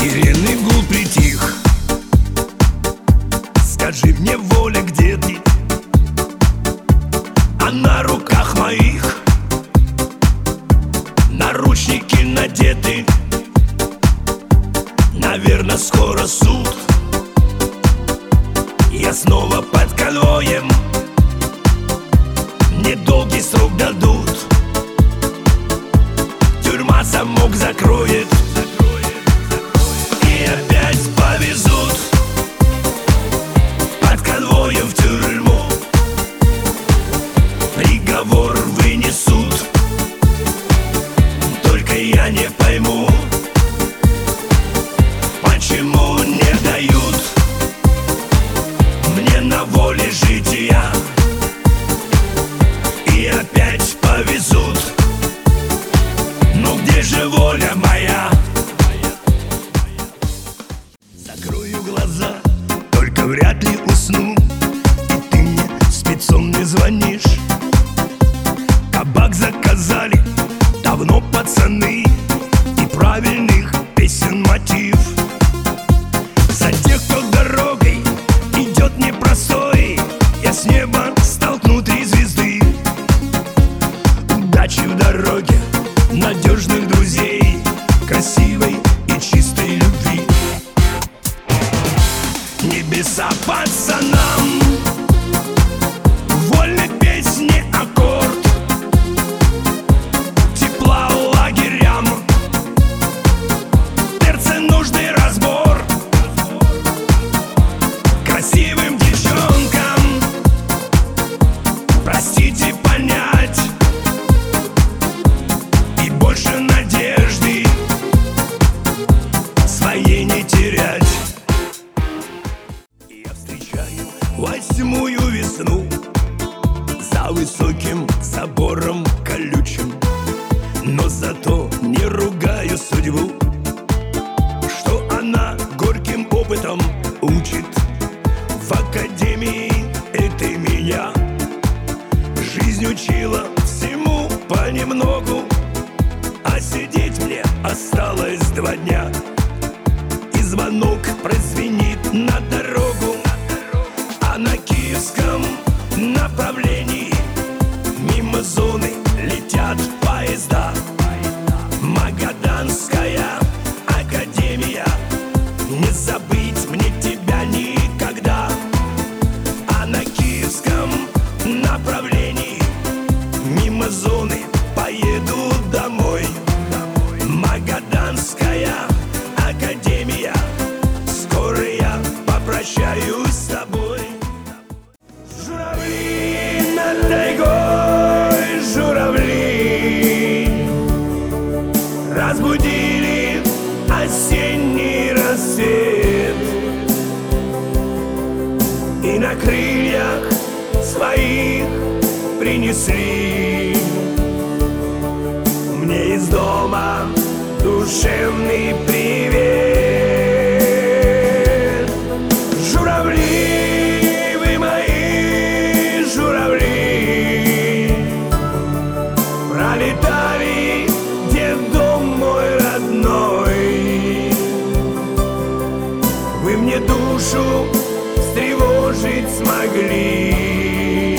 Сиренный гул притих. Скажи мне, воля, где ты? А на руках моих наручники надеты. Наверно, скоро суд. Я снова под конвоем. Мне долгий срок дадут. Тюрьма замок закроет. И опять повезут под конвоем в тюрьму. Приговор вынесут. Только я не пойму, почему не дают мне на воле жития. И опять повезут. Ну где же воля моя? Закрою глаза, только вряд ли усну. И ты мне спецом не звонишь. Кабак заказали давно пацаны. И правильных песен мотив. За тех, кто дорогой идет непростой, я с неба столкну 3 звезды. Удачи в дороге, надежных друзей, красивой и чистой любви. Небеса пацанам, вольной песни аккорд. Тепла лагерям, перце нужный разбор. Красивым девчонкам простите понять. И больше надежды своей не терять. Я встречаю 8-ю весну за высоким забором колючим. Но зато не ругаю судьбу, что она горьким опытом учит. В академии этой меня жизнь учила всему понемногу. А сидеть мне осталось 2 дня. И звонок прозвенит на дорогу. А на киевском направлении мимо зоны летят поезда. Магаданская академия, не забыть мне тебя никогда. А на киевском направлении мимо зоны поеду домой. Магаданская академия, скоро я попрощаюсь с тобой. Журавли над тайгой, журавли разбудили осенний рассвет. И на крыльях своих принесли мне из дома душевный привет. Журавли, вы мои журавли, пролетали детдом мой родной. Вы мне душу встревожить смогли,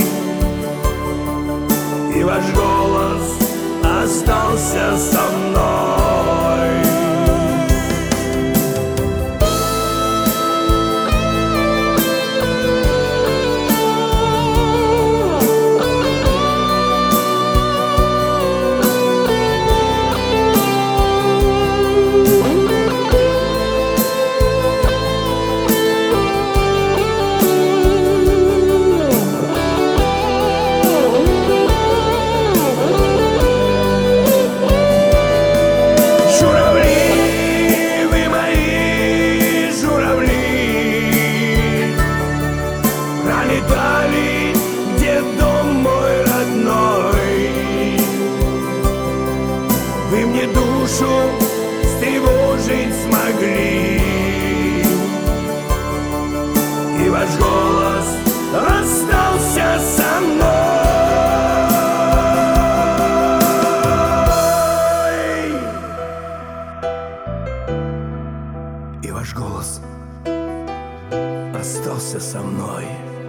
и ваш голос остался со мной. и ваш голос остался со мной.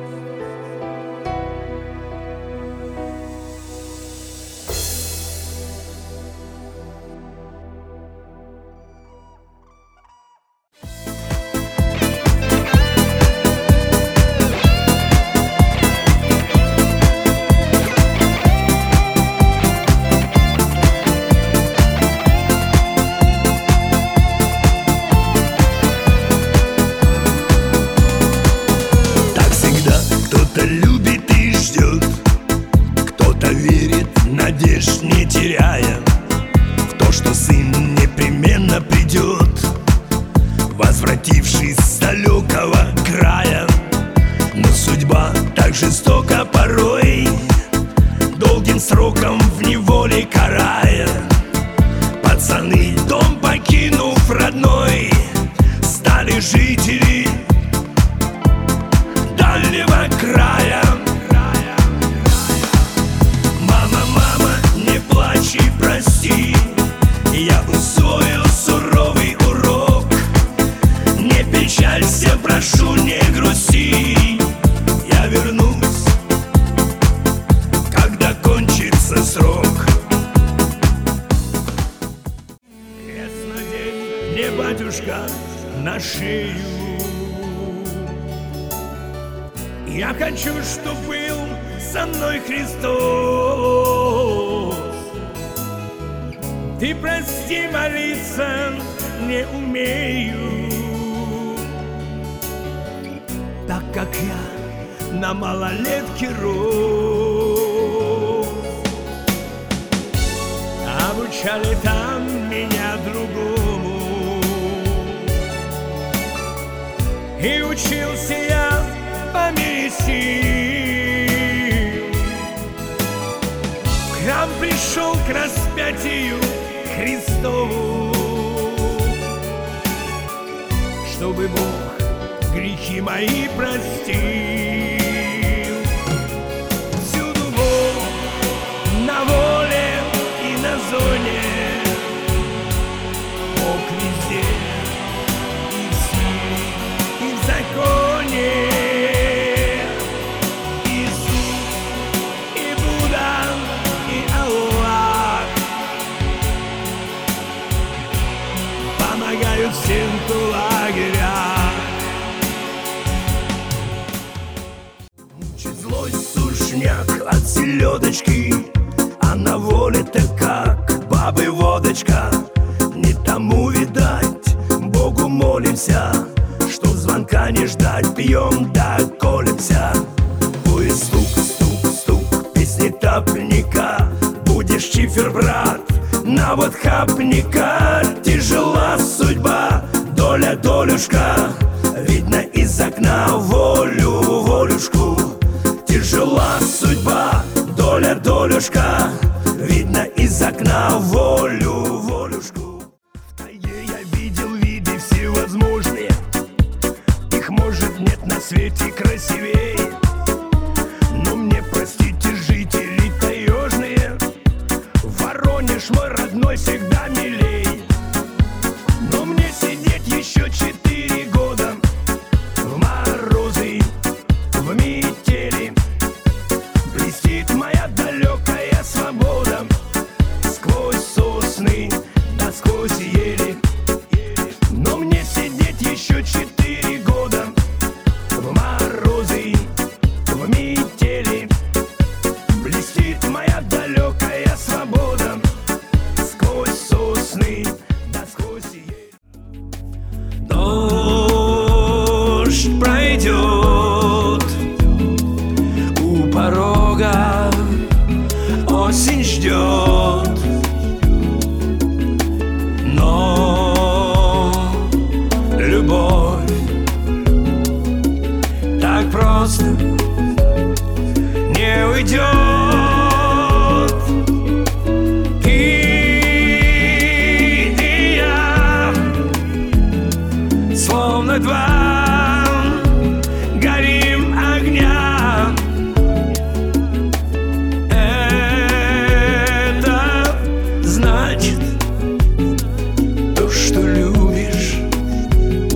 Любит и ждет, кто-то верит, надежд не теряя в то, что сын непременно придет, возвратившись с далекого края. Но судьба так жестока порой, долгим сроком в неволе карая. Пацаны, дом покинув родной, стали жители дальнего края. Мама, мама, не плачь и прости, я усвоил суровый урок. Не печалься, прошу, не грусти, я вернусь, когда кончится срок. Крест надень мне, батюшка, на шею. Я хочу, чтоб был со мной Христос. Ты прости, молиться не умею, так как я на малолетке рос. Обучали там меня другому, и учился я по мере сил. В храм пришел к распятию Христову, чтобы Бог грехи мои простил. Всюду Бог, на воле и на зоне, Бог везде, и в силе, и в законе. Помогают всем в лагерях. Мучит злость сушняк от селедочки, а на воле-то как бабы водочка. Не тому видать, Богу молимся, что звонка не ждать, пьем да колемся. Будет стук, стук, стук, песни топника, будешь циферблат на вот хапника. Тяжела судьба, доля, долюшка, видно из окна волю, волюшку. Тяжела судьба, доля, долюшка, видно из окна волю, волюшку. В тайге я видел виды всевозможные, их может нет на свете красивее. Но мне простите, жители таежные, Воронеж мой родной всегда милей. Но мне сидеть еще 4 года в морозы, в метели. Блестит моя далекая свобода сквозь сосны да сквозь ели. Но мне сидеть еще 4 года в морозы, в метели. Блестит моя далекая свобода сквозь сосны да сквозь ели. Дождь пройдет у порога, осень ждет, но любовь так просто не уйдет. Ты и я, словно два горим огня. Это значит, то, что любишь,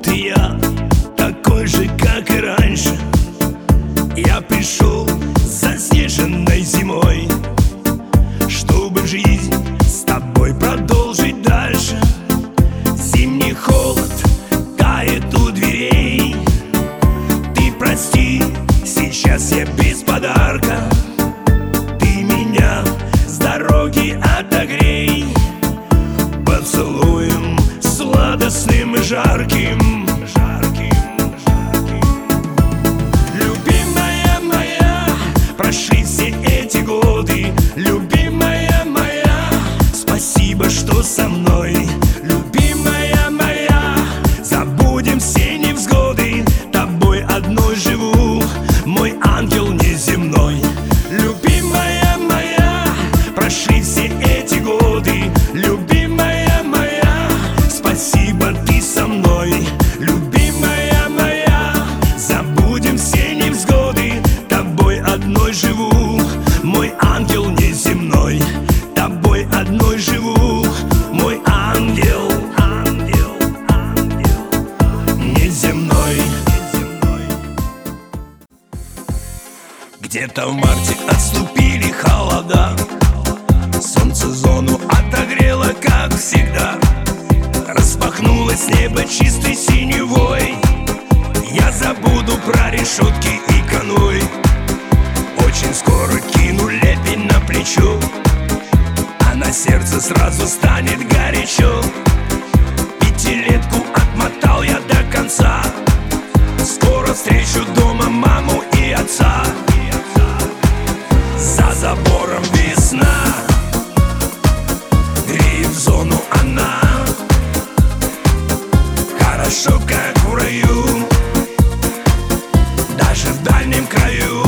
тут я такой же, как и раньше. Я пришел заснеженной зимой, чтобы жизнь с тобой продолжить дальше. Зимний холод тает у дверей. Ты прости, сейчас я без подарка. Ты меня с дороги отогрей поцелуем сладостным и жарким. Любимая моя, прошли все эти годы. Любимая моя, спасибо, что со мной. Любимая моя, забудем все невзгоды. Тобой одной живу, мой ангел неземной. Любимая моя, прошли все эти годы. Любимая моя, спасибо, ты со мной. Любимая моя, забудем все невзгоды. Тобой одной живу, мой ангел неземной. Тобой одной живу, мой ангел, ангел, ангел неземной. Где-то в марте отступили холода, солнце зону отогрело, как всегда. Распахнулось небо чистой синевой. Я забуду про решетки и конвой. Очень скоро кину лепень на плечо, а на сердце сразу станет горячо. Пятилетку отмотал я до конца. Скоро встречу дома маму и отца. За забором весна, греет в зону она. Хорошо, как в раю, даже в дальнем краю.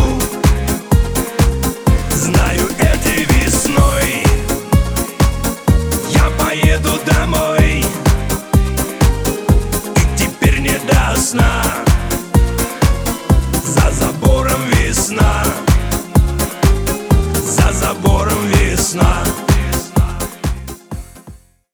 Знаю, этой весной я поеду домой, и теперь не до сна.